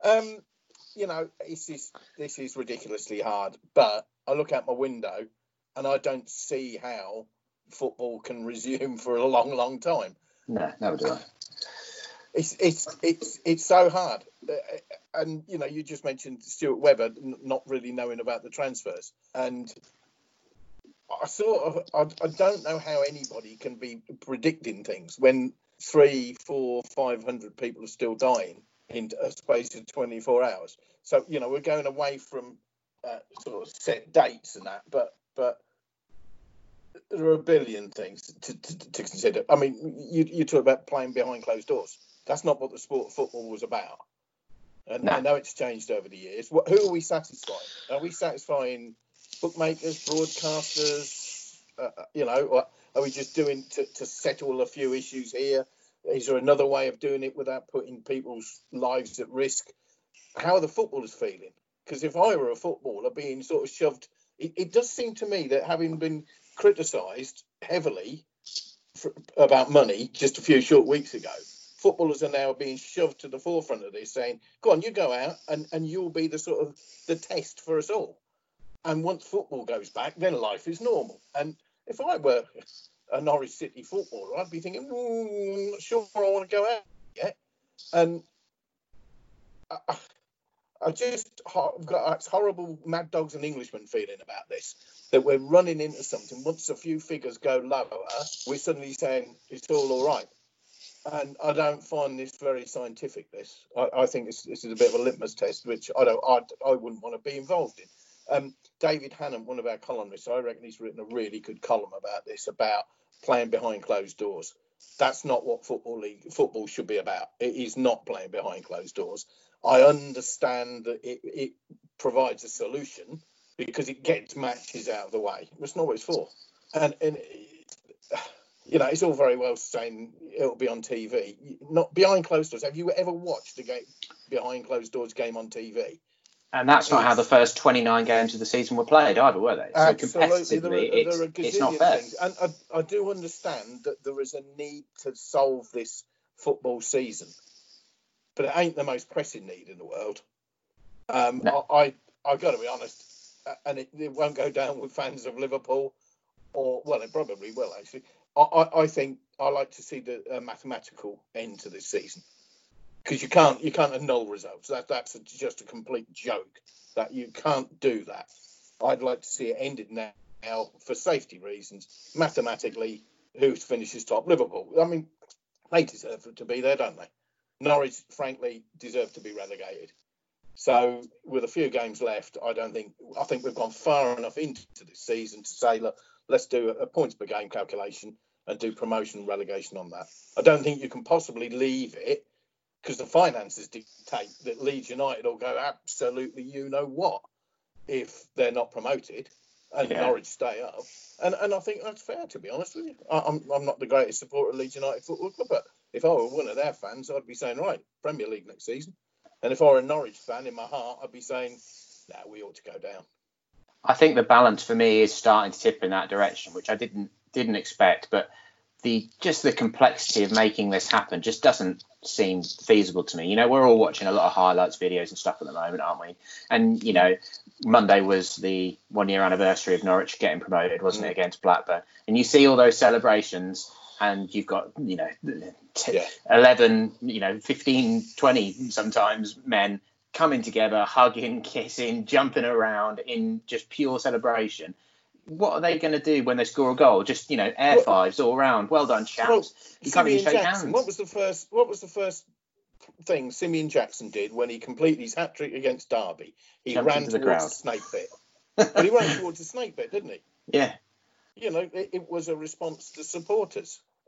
This is ridiculously hard. But I look out my window and I don't see how football can resume for a long, long time. No, never do I. It's so hard. And you just mentioned Stuart Webber not really knowing about the transfers, and I don't know how anybody can be predicting things when 300, 400, 500 people are still dying in a space of 24 hours. So we're going away from sort of set dates and that, but there are a billion things to consider. I mean, you talk about playing behind closed doors. That's not what the sport of football was about. And I know it's changed over the years. Who are we satisfying? Are we satisfying bookmakers, broadcasters? Or are we just doing to settle a few issues here? Is there another way of doing it without putting people's lives at risk? How are the footballers feeling? Because if I were a footballer being sort of shoved, it does seem to me that having been criticised heavily about money just a few short weeks ago, footballers are now being shoved to the forefront of this, saying, go on, you go out and you'll be the sort of the test for us all. And once football goes back, then life is normal. And if I were a Norwich City footballer, I'd be thinking, I'm not sure I want to go out yet. And I just got this horrible Mad Dogs and Englishmen feeling about this, that we're running into something. Once a few figures go lower, we're suddenly saying it's all right. And I don't find this very scientific. I think this is a bit of a litmus test, which I wouldn't want to be involved in. David Hannam, one of our columnists, I reckon he's written a really good column about this, about playing behind closed doors. That's not what football should be about. It is not playing behind closed doors. I understand that it provides a solution because it gets matches out of the way. That's not what it's for. And it's all very well saying it'll be on TV. Not behind closed doors. Have you ever watched a game behind closed doors game on TV? And that's not how the first 29 games of the season were played either, were they? So competitively, it's not fair. Things. And I do understand that there is a need to solve this football season, but it ain't the most pressing need in the world. No. I've got to be honest, and it won't go down with fans of Liverpool, it probably will actually. I think I like to see the mathematical end to this season, because you can't annul results. That's just a complete joke. That you can't do that. I'd like to see it ended now for safety reasons. Mathematically, who finishes top? Liverpool. I mean, they deserve to be there, don't they? Norwich, frankly, deserve to be relegated. So with a few games left, I think we've gone far enough into this season to say, look, let's do a points per game calculation and do promotion and relegation on that. I don't think you can possibly leave it, because the finances dictate that Leeds United will go absolutely you-know-what if they're not promoted and Norwich stay up. And I think that's fair, to be honest with you. I'm not the greatest supporter of Leeds United Football Club, but if I were one of their fans, I'd be saying, right, Premier League next season. And if I were a Norwich fan in my heart, I'd be saying, we ought to go down. I think the balance for me is starting to tip in that direction, which I didn't expect, but the complexity of making this happen just doesn't seem feasible to me. We're all watching a lot of highlights videos and stuff at the moment, aren't we? And Monday was the 1 year anniversary of Norwich getting promoted, wasn't it, against Blackburn? And you see all those celebrations, and you've got 11, 15, 20 sometimes men coming together, hugging, kissing, jumping around in just pure celebration. What are they going to do when they score a goal? Just air fives all around. Well done, chaps. You can't even shake hands. What was the first thing Simeon Jackson did when he completed his hat trick against Derby? He ran towards the snake bit. But he ran towards the snake bit, didn't he? Yeah. It was a response to supporters.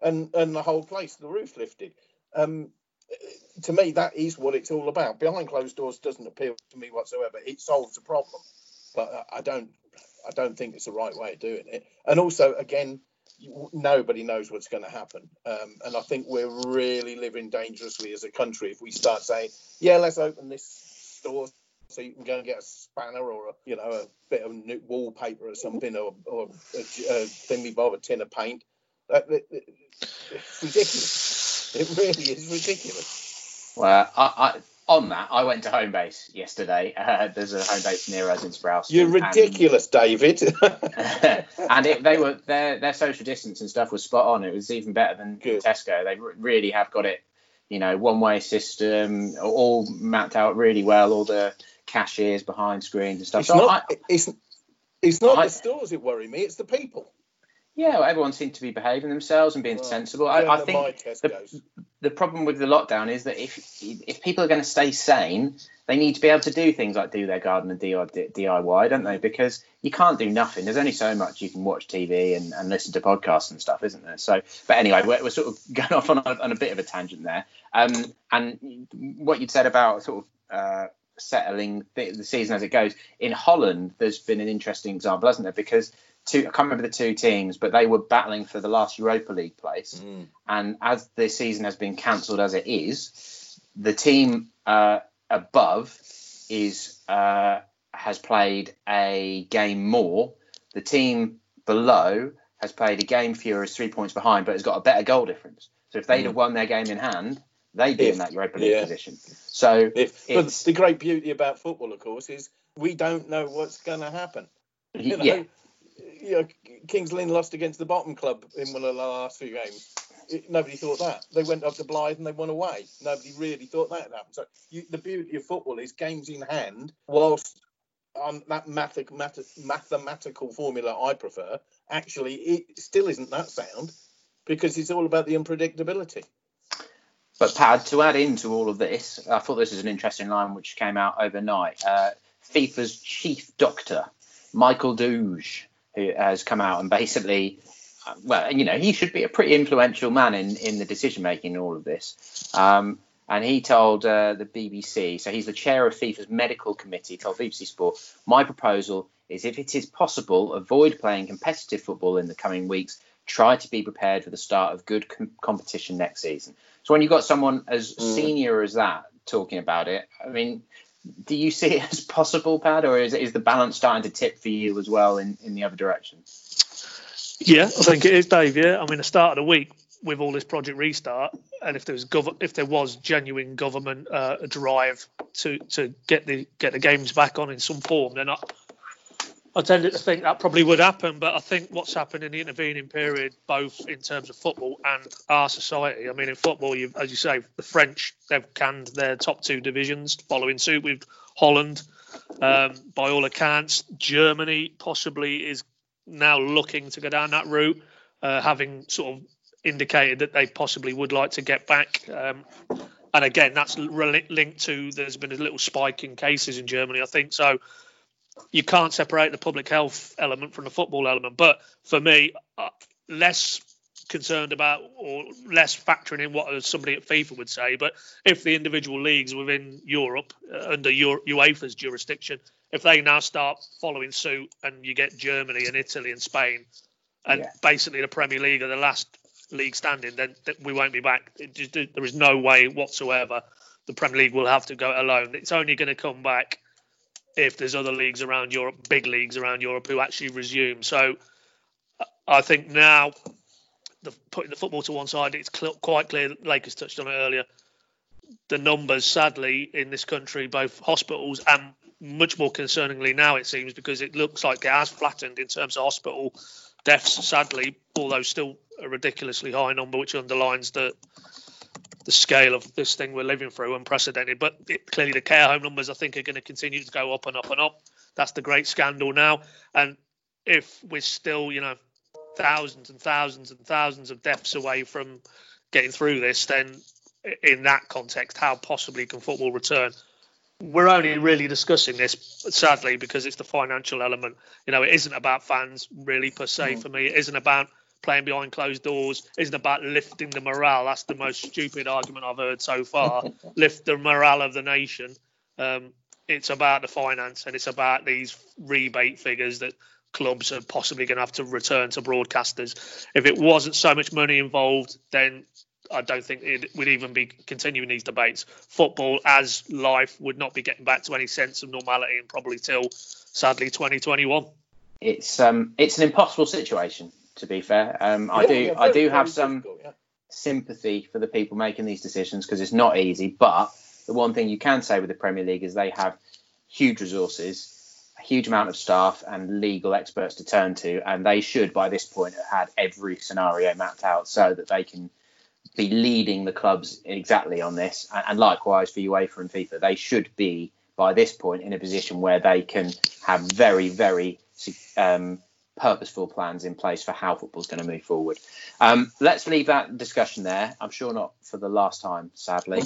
and the whole place, the roof lifted. To me, that is what it's all about. Behind closed doors doesn't appeal to me whatsoever. It solves a problem, but I don't think it's the right way of doing it. And also, again, nobody knows what's going to happen. And I think we're really living dangerously as a country if we start saying, yeah, let's open this store so you can go and get a spanner or a bit of wallpaper or something, or a thingy bob, a tin of paint. It's ridiculous. It really is ridiculous. Well, I went to Homebase yesterday. There's a Homebase near us in Sprouse. You're ridiculous, David. And their social distance and stuff was spot on. It was even better than Tesco. They really have got it, one-way system, all mapped out really well. All the cashiers behind screens and stuff. It's not the stores that worry me. It's the people. Yeah, well, everyone seemed to be behaving themselves and being sensible. I think the problem with the lockdown is that if people are going to stay sane, they need to be able to do things like do their garden and DIY, don't they? Because you can't do nothing. There's only so much you can watch TV and listen to podcasts and stuff, isn't there? So, but anyway, we're sort of going off on a bit of a tangent there. And what you'd said about sort of settling the season as it goes. In Holland, there's been an interesting example, hasn't there? Because I can't remember the two teams, but they were battling for the last Europa League place. And as the season has been cancelled as it is, the team above has played a game more. The team below has played a game fewer, is 3 points behind, but has got a better goal difference. So if they'd have won their game in hand, they'd be in that Europa League position. So but the great beauty about football, of course, is we don't know what's going to happen. Kings Lynn lost against the bottom club in one of the last few games. Nobody thought that. They went up to Blythe and they won away. Nobody really thought that would happen. So the beauty of football is games in hand, whilst on that mathematical formula I prefer, actually it still isn't that sound, because it's all about the unpredictability. But Pad, to add into all of this, I thought this was an interesting line which came out overnight. FIFA's chief doctor, Michael Douge, who has come out and basically, he should be a pretty influential man in the decision-making in all of this. And he told the BBC, so he's the chair of FIFA's medical committee, told BBC Sport, my proposal is if it is possible, avoid playing competitive football in the coming weeks, try to be prepared for the start of good competition next season. So when you've got someone as senior as that talking about it, I mean, do you see it as possible, Pad, or is the balance starting to tip for you as well in the other direction? Yeah, I think it is, Dave. Yeah, I mean, the start of the week with all this Project Restart, and if there was genuine government drive to get the games back on in some form, then I tended to think that probably would happen. But I think what's happened in the intervening period, both in terms of football and our society. I mean, in football, as you say, the French, they've canned their top two divisions, following suit with Holland. By all accounts, Germany possibly is now looking to go down that route, having sort of indicated that they possibly would like to get back. And again, that's linked to there's been a little spike in cases in Germany, I think. So you can't separate the public health element from the football element. But for me, less concerned about or less factoring in what somebody at FIFA would say. But if the individual leagues within Europe, under UEFA's jurisdiction, if they now start following suit and you get Germany and Italy and Spain and basically the Premier League are the last league standing, then we won't be back. There is no way whatsoever the Premier League will have to go it alone. It's only going to come back if there's other leagues around Europe, big leagues around Europe, who actually resume. So I think now, putting the football to one side, it's quite clear that Lakers touched on it earlier. The numbers, sadly, in this country, both hospitals and much more concerningly now, it seems, because it looks like it has flattened in terms of hospital deaths, sadly, although still a ridiculously high number, which underlines the scale of this thing we're living through, unprecedented. But clearly the care home numbers, I think, are going to continue to go up and up and up. That's the great scandal now. And if we're still, thousands and thousands and thousands of deaths away from getting through this, then in that context, how possibly can football return? We're only really discussing this, sadly, because it's the financial element. It isn't about fans really per se for me. It isn't about playing behind closed doors isn't about lifting the morale. That's the most stupid argument I've heard so far. Lift the morale of the nation. It's about the finance, and it's about these rebate figures that clubs are possibly going to have to return to broadcasters. If it wasn't so much money involved, then I don't think it would even be continuing these debates. Football as life would not be getting back to any sense of normality, and probably till, sadly, 2021. It's an impossible situation, to be fair. I do have some sympathy for the people making these decisions, because it's not easy. But the one thing you can say with the Premier League is they have huge resources, a huge amount of staff and legal experts to turn to, and they should by this point have had every scenario mapped out so that they can be leading the clubs exactly on this. And likewise for UEFA and FIFA, they should be by this point in a position where they can have very, very purposeful plans in place for how football's going to move forward. Let's leave that discussion there. I'm sure not for the last time, sadly.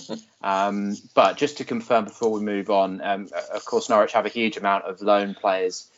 But just to confirm before we move on, of course, Norwich have a huge amount of loan players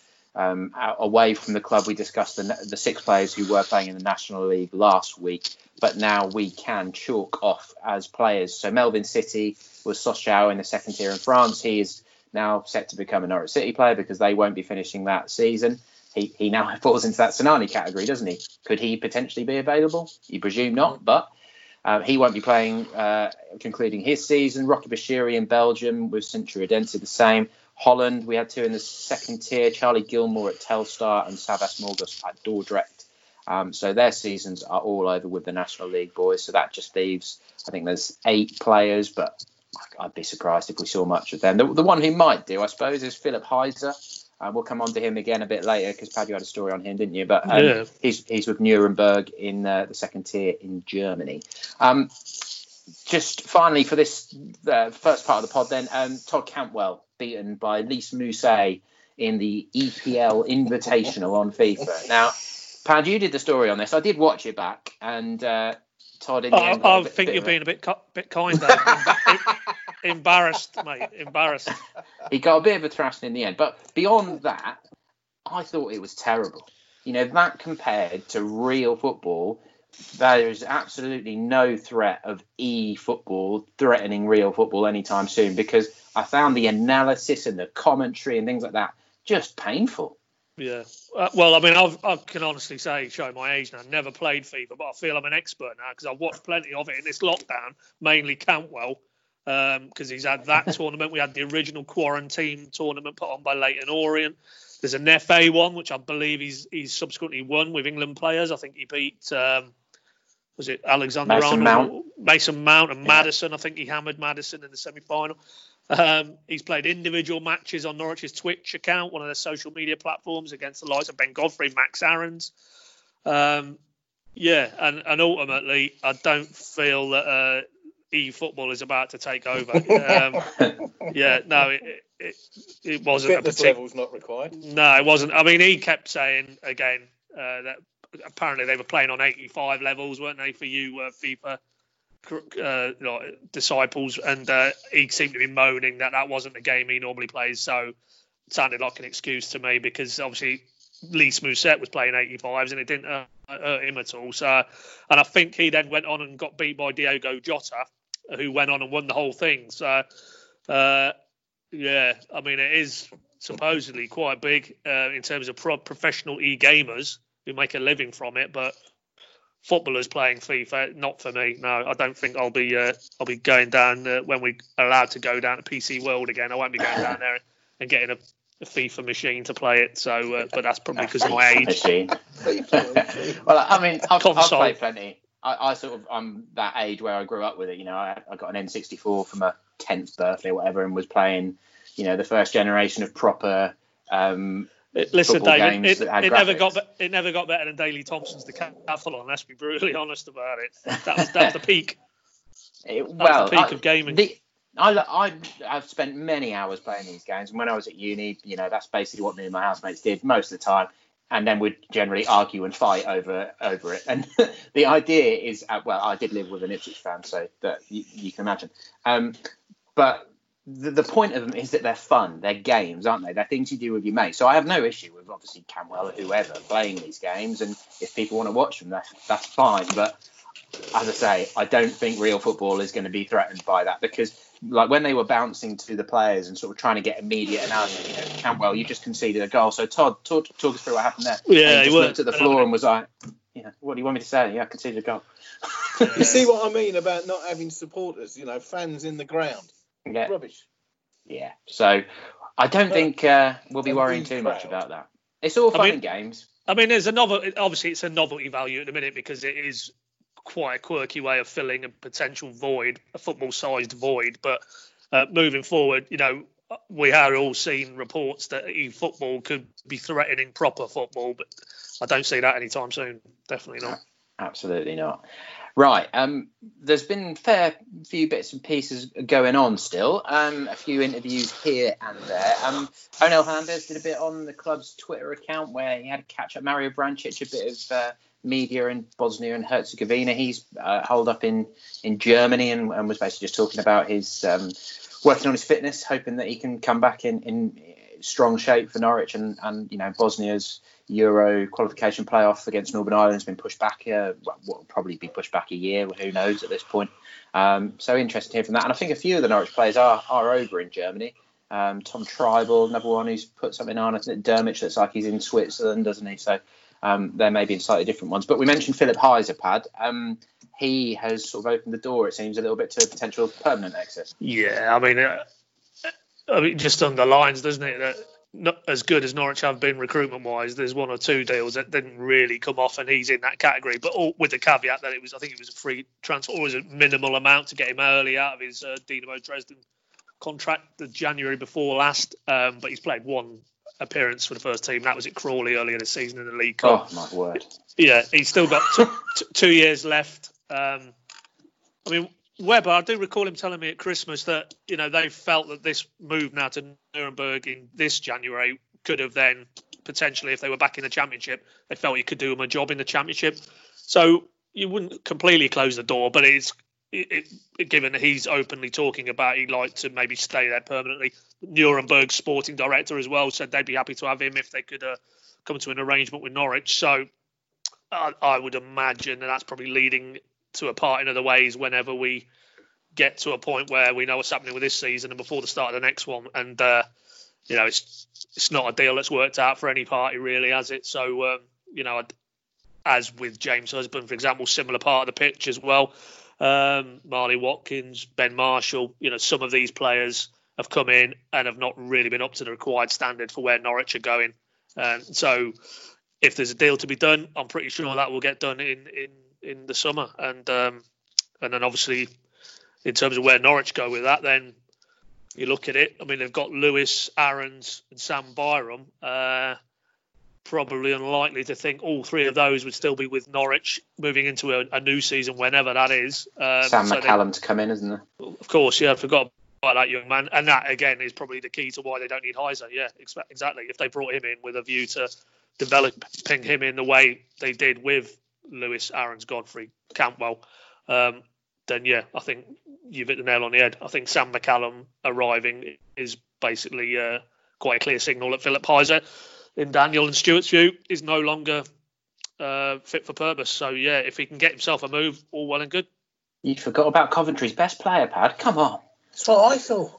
away from the club. We discussed the 6 players who were playing in the National League last week, but now we can chalk off as players. So Melbourne City was Sochaux in the second tier in France. He is now set to become a Norwich City player because they won't be finishing that season. He now falls into that Sinani category, doesn't he? Could he potentially be available? You presume not, but he won't be playing, concluding his season. Rocky Bashiri in Belgium with Sint-Truidense the same. Holland, we had 2 in the second tier, Charlie Gilmore at Telstar and Savas Morgus at Dordrecht. So their seasons are all over with the National League boys. So that just leaves, I think there's 8 players, but I'd be surprised if we saw much of them. The one who might do, I suppose, is Philip Heiser. We'll come on to him again a bit later because, Pad, you had a story on him, didn't you? But he's with Nuremberg in the second tier in Germany. Just finally for this first part of the pod then, Todd Cantwell beaten by Lys Mousset in the EPL Invitational on FIFA. Now, Pad, you did the story on this. I did watch it back, and Todd in the end... I think you're being a bit kinder. Embarrassed, mate. Embarrassed. He got a bit of a thrashing in the end. But beyond that, I thought it was terrible. You know, that compared to real football, there is absolutely no threat of e-football threatening real football anytime soon, because I found the analysis and the commentary and things like that just painful. Yeah. Well, I mean, I can honestly say, show my age now, never played FIFA, but I feel I'm an expert now because I've watched plenty of it in this lockdown, mainly Cantwell. Because he's had that tournament. We had the original quarantine tournament put on by Leyton Orient. There's an FA one, which I believe he's subsequently won with England players. I think he beat, was it Alexander Arnold? Mason Mount and Maddison. I think he hammered Maddison in the semi-final. He's played individual matches on Norwich's Twitch account, one of their social media platforms, against the likes of Ben Godfrey, Max Aarons. And ultimately, I don't feel that... e-football is about to take over. It wasn't a fitness level's not required. No, it wasn't. I mean, he kept saying again that apparently they were playing on 85 levels, weren't they, for you FIFA disciples? And he seemed to be moaning that wasn't the game he normally plays. So it sounded like an excuse to me, because obviously Lys Mousset was playing 85s and it didn't hurt him at all. So, and I think he then went on and got beat by Diogo Jota, who went on and won the whole thing. So, I mean, it is supposedly quite big in terms of professional e-gamers who make a living from it, but footballers playing FIFA, not for me. No, I don't think I'll be going down when we're allowed to go down to PC World again. I won't be going down there and getting a FIFA machine to play it. So, but that's probably because of my age. Well, I mean, I've played plenty. I'm that age where I grew up with it. You know, I got an N64 for my 10th birthday or whatever, and was playing, you know, the first generation of proper listen, David, games it never got better than Daley Thompson's Decathlon. Let's be brutally honest about it. That was the peak. The peak of gaming. I've spent many hours playing these games, and when I was at uni, you know, that's basically what me and my housemates did most of the time. And then we'd generally argue and fight over it. And the idea is, I did live with an Ipswich fan, so that you can imagine. But the point of them is that they're fun. They're games, aren't they? They're things you do with your mates. So I have no issue with obviously Cantwell or whoever playing these games, and if people want to watch them, that's fine. But as I say, I don't think real football is going to be threatened by that, because like when they were bouncing to the players and sort of trying to get immediate analysis, Cantwell, you just conceded a goal. So Todd, talk us through what happened there. Yeah, he just looked at the floor and was like, what do you want me to say? Yeah, I conceded a goal. You see what I mean about not having supporters, fans in the ground. Yeah. Rubbish. Yeah. So I don't think we'll be worrying too much about that. It's all fun and games. I mean, obviously it's a novelty value at the minute because it is quite a quirky way of filling a potential void, a football-sized void. But moving forward, we have all seen reports that eFootball could be threatening proper football, but I don't see that anytime soon. Definitely not. Absolutely not. Right. There's been a fair few bits and pieces going on still. A few interviews here and there. Onel Hernandez did a bit on the club's Twitter account where he had a catch up. Mario Vrancic, a bit of media in Bosnia and Herzegovina. He's holed up in Germany and was basically just talking about his working on his fitness, hoping that he can come back in strong shape for Norwich. And Bosnia's Euro qualification playoff against Northern Ireland has been pushed back. What will probably be pushed back a year. Who knows at this point? So interesting to hear from that. And I think a few of the Norwich players are over in Germany. Tom Tribal, another one who's put something on. I think Dermich looks like he's in Switzerland, doesn't he? So there may be in slightly different ones. But we mentioned Philip Heiser. He has sort of opened the door, it seems, a little bit to a potential permanent exit. Yeah, I mean, it just underlines, doesn't it, that not as good as Norwich have been recruitment-wise, there's one or two deals that didn't really come off, and he's in that category. But all with the caveat that I think it was a free transfer, or was a minimal amount to get him early out of his Dynamo Dresden contract the January before last. But he's played one appearance for the first team. That was at Crawley earlier this season in the League Cup. Oh, my word. Yeah, he's still got 2 years left. I mean, Webber, I do recall him telling me at Christmas that, they felt that this move now to Nuremberg in this January could have then potentially, if they were back in the Championship, they felt he could do him a job in the Championship. So you wouldn't completely close the door, but given that he's openly talking about he'd like to maybe stay there permanently. Nuremberg sporting director as well said they'd be happy to have him if they could come to an arrangement with Norwich. So I would imagine that's probably leading to a part in other ways whenever we get to a point where we know what's happening with this season and before the start of the next one. And, it's not a deal that's worked out for any party really, has it? So, as with James Husband, for example, similar part of the pitch as well. Marley Watkins, Ben Marshall, some of these players have come in and have not really been up to the required standard for where Norwich are going. So if there's a deal to be done, I'm pretty sure that will get done in the summer. And then obviously in terms of where Norwich go with that, then you look at it. I mean, they've got Lewis, Aarons and Sam Byram. Probably unlikely to think all three of those would still be with Norwich moving into a new season, whenever that is. Sam McCallum to come in, isn't there? Of course, yeah, I forgot about that young man. And that, again, is probably the key to why they don't need Heiser. Yeah, exactly. If they brought him in with a view to developing him in the way they did with Lewis, Aarons, Godfrey, Cantwell, then, yeah, I think you've hit the nail on the head. I think Sam McCallum arriving is basically quite a clear signal that Philip Heiser, in Daniel and Stuart's view, is no longer fit for purpose. So, yeah, if he can get himself a move, all well and good. You forgot about Coventry's best player, Pad. Come on. That's what I thought.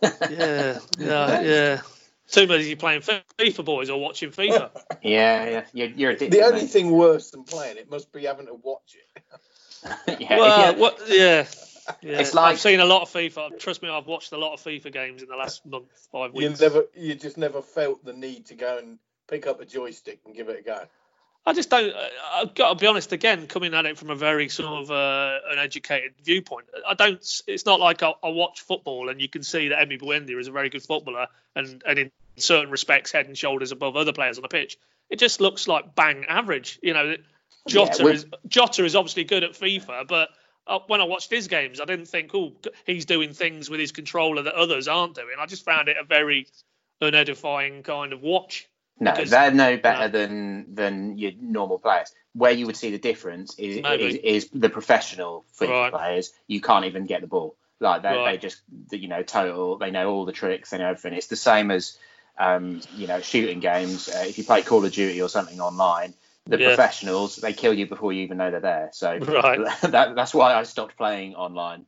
Yeah. Too many of you playing FIFA, boys, or watching FIFA. Yeah. You're addicted. The only thing worse than playing it must be having to watch it. Yeah. It's like, I've seen a lot of FIFA. Trust me, I've watched a lot of FIFA games in the last month, 5 weeks. You just never felt the need to go and pick up a joystick and give it a go. I just don't. I've got to be honest. Again, coming at it from a very sort of an educated viewpoint, I don't. It's not like I watch football and you can see that Emi Buendia is a very good footballer and in certain respects head and shoulders above other players on the pitch. It just looks like bang average. Jota is obviously good at FIFA, but when I watched his games, I didn't think, he's doing things with his controller that others aren't doing. I just found it a very unedifying kind of watch. No, they're no better than your normal players. Where you would see the difference is the professional football players. You can't even get the ball. Like they just, total. They know all the tricks. They know everything. It's the same as, shooting games. If you play Call of Duty or something online, the professionals, they kill you before you even know they're there. So that's why I stopped playing online.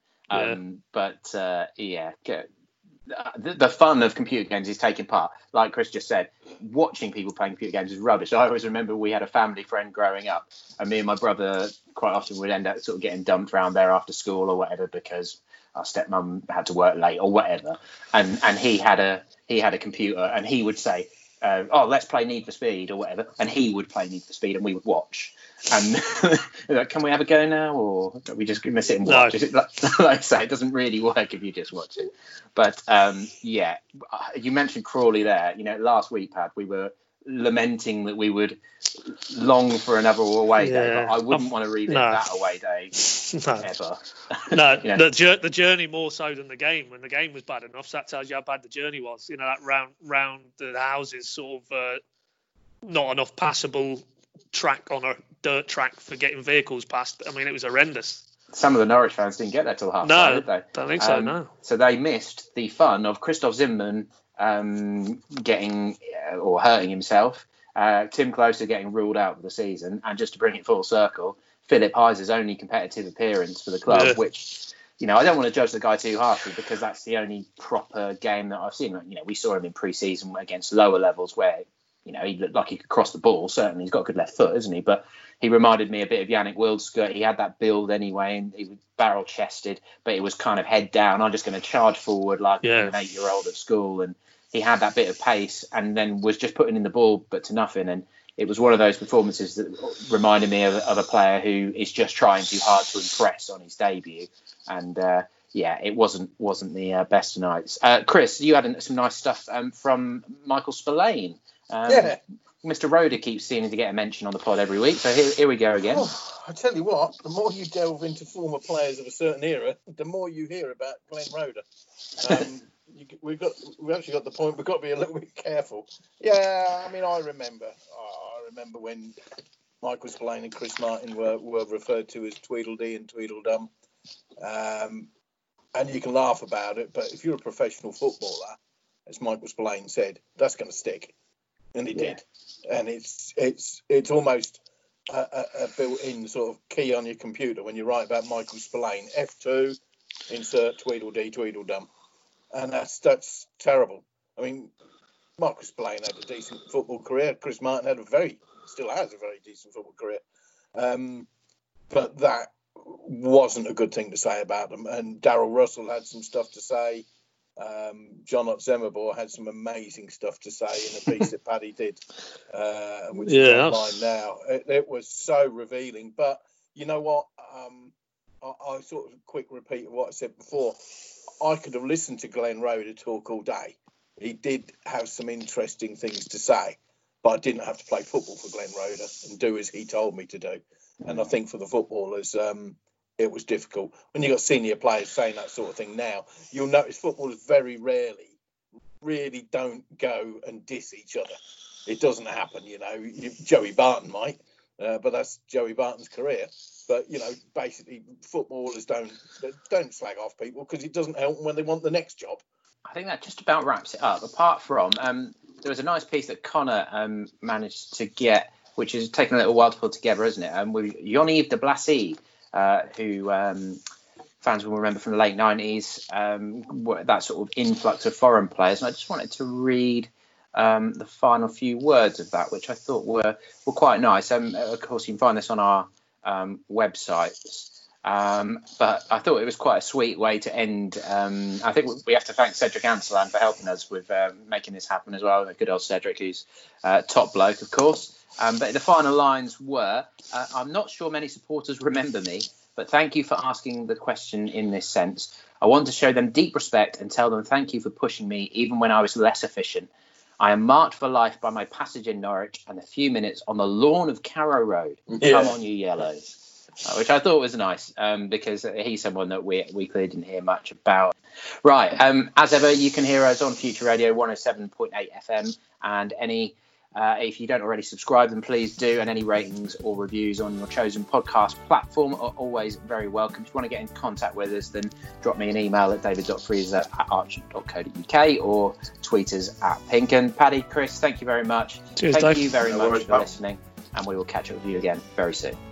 The fun of computer games is taking part. Like Chris just said, watching people playing computer games is rubbish. I always remember we had a family friend growing up, and me and my brother quite often would end up sort of getting dumped around there after school or whatever because our stepmum had to work late or whatever. And he had a computer, and he would say, let's play Need for Speed or whatever, and he would play Need for Speed and we would watch. And like, can we have a go now, or are we just going to sit and watch? Like I say, it doesn't really work if you just watch it. But you mentioned Crawley there. Last week, Pat, we were lamenting that we would long for another away day, but I wouldn't want to relive that away day ever. No, the journey more so than the game. When the game was bad enough, so that tells you how bad the journey was. That round the houses, sort of not enough passable track on a dirt track for getting vehicles past. I mean, it was horrendous. Some of the Norwich fans didn't get there till half time, did they? Don't think so, no. So they missed the fun of Christoph Zimmermann getting or hurting himself, Tim Closer getting ruled out for the season, and just to bring it full circle, Philip Heiser's only competitive appearance for the club, which, I don't want to judge the guy too harshly because that's the only proper game that I've seen. We saw him in pre-season against lower levels where, he looked like he could cross the ball. Certainly, he's got a good left foot, isn't he? But he reminded me a bit of Yannick Wildskut. He had that build anyway, and he was barrel-chested, but it was kind of head down. I'm just going to charge forward like an 8-year-old at school. And he had that bit of pace and then was just putting in the ball, but to nothing. And it was one of those performances that reminded me of a player who is just trying too hard to impress on his debut. And it wasn't the best of nights. Chris, you had some nice stuff from Michael Spillane. Mr. Roeder keeps seeming to get a mention on the pod every week, so here we go again. I tell you what, the more you delve into former players of a certain era, the more you hear about Glenn Roeder. We've actually got the point. We've got to be a little bit careful. Yeah, I mean, I remember when Michael Spillane and Chris Martin were referred to as Tweedledee and Tweedledum. And you can laugh about it, but if you're a professional footballer, as Michael Spillane said, that's going to stick. And it did. And it's almost a built-in sort of key on your computer when you write about Michael Spillane. F2, insert Tweedledee, Tweedledum. And that's terrible. I mean, Michael Spillane had a decent football career. Chris Martin still has a very decent football career. But that wasn't a good thing to say about them. And Darryl Russell had some stuff to say. John Otzemabor had some amazing stuff to say in a piece that Paddy did, which is online now. It was so revealing. But you know what? I sort of quick repeat of what I said before. I could have listened to Glenn Roeder talk all day. He did have some interesting things to say, but I didn't have to play football for Glenn Roeder and do as he told me to do. And I think for the footballers, it was difficult. When you've got senior players saying that sort of thing now, you'll notice footballers very rarely really don't go and diss each other. It doesn't happen, Joey Barton might, but that's Joey Barton's career. But, basically footballers don't slag off people because it doesn't help them when they want the next job. I think that just about wraps it up. Apart from, there was a nice piece that Connor managed to get, which is taking a little while to put together, isn't it? With Yves de Blassy, who fans will remember from the late 90s, that sort of influx of foreign players. And I just wanted to read the final few words of that, which I thought were quite nice. Of course, you can find this on our websites. But I thought it was quite a sweet way to end. I think we have to thank Cedric Anselan for helping us with making this happen as well. Good old Cedric, who's top bloke, of course. But the final lines were, I'm not sure many supporters remember me, but thank you for asking the question in this sense. I want to show them deep respect and tell them thank you for pushing me even when I was less efficient. I am marked for life by my passage in Norwich and a few minutes on the lawn of Carrow Road. Yeah. Come on, you Yellows. Which I thought was nice because he's someone that we clearly didn't hear much about. Right. As ever, you can hear us on Future Radio 107.8 FM and any If you don't already subscribe, then please do, and any ratings or reviews on your chosen podcast platform are always very welcome. If you want to get in contact with us, then drop me an email at david.freezer@archant.co.uk or tweet us at Pinken. Paddy, Chris, thank you very much. Cheers, thank Dave. you very much for listening, and we will catch up with you again very soon.